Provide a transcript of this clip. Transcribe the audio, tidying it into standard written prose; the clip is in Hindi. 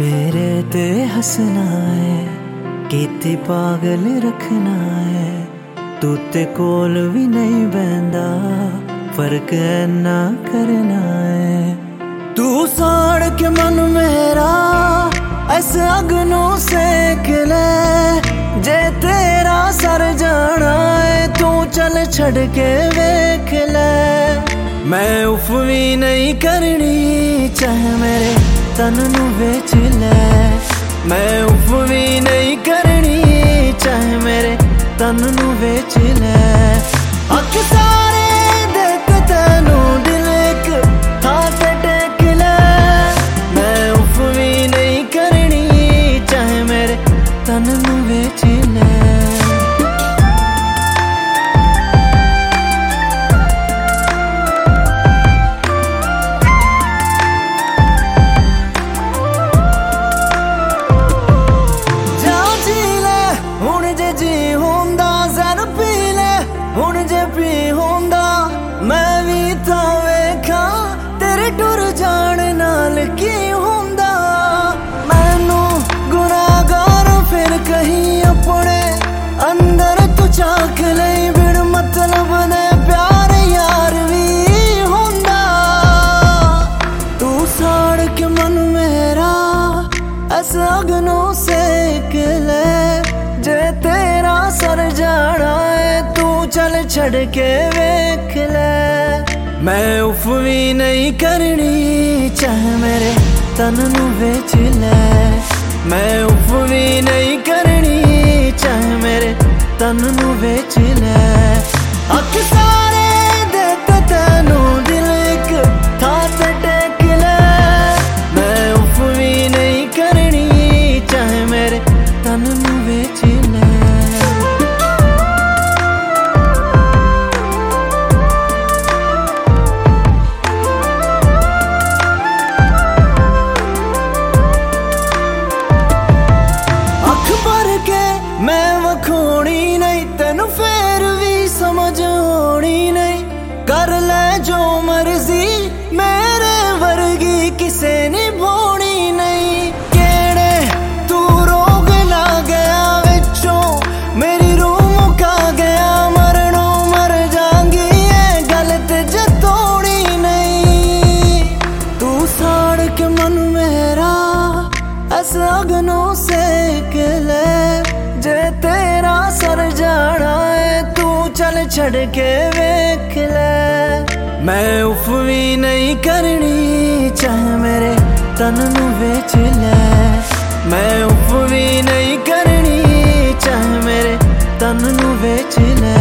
मेरे ते हसना है कीती पागल रखना है। तू ते कोल भी नहीं बहंदा फर्क ऐना करना है। तू साड़ के मन मेरा ऐसे अग्नों सेक ले। जे तेरा सर जाना है तू चल छड़ के वेख ले। मैं उफ भी नहीं करनी चाहे मेरे तन नू बेच ले। मैं उफ भी नहीं करनी चाहे मेरे तन नू बेच ले। अख सारे देख तेनू दिल एक थां ते टेक ले। मैं उफ भी नहीं करनी चाहे मेरे तन नू बेच ले। मैं भी तो वेखा तेरे टुर जान नाल की हुंदा। मैनू गुनाहगार फिर कहीं अपने अंदर तू झांक ले। बिन मतलब ने प्यार यार भी हुंदा। तू साड़ के मन मेरा ऐसा अग्नों सेक ले। जे तेरा सर जाना है तू चल छड़ के वेख ले। मैं उफ भी नहीं करनी चाहे मेरे तन नू बेच ले। मैं उफ भी नहीं करनी चाहे मेरे तन नू बेच ले। अख सारे देख तेनू दिल एक थां ते टेक ले। मैं उफ भी नहीं करनी चाहे मेरे तन नू बेच ले। मैं वखोनी नहीं तेनू फेर भी समझ होनी नहीं। कर ले जो मर्जी मेरे वर्गी किसे निभानी नहीं। केड़े तू रोग ला गया विचों मेरी रूह मुका गया। मरनों मर जांगी ये गलत जतोड़ी नहीं। तू साड़ के मन मेरा ऐसा अग्नों सेक ले। जे तेरा सर जाना है तू चल छड़ के वेख ले। मैं उफ भी नहीं करनी चाहे मेरे तन नू बेच ले। मैं उफ भी नहीं करनी चाहे मेरे तन नू बेच ले।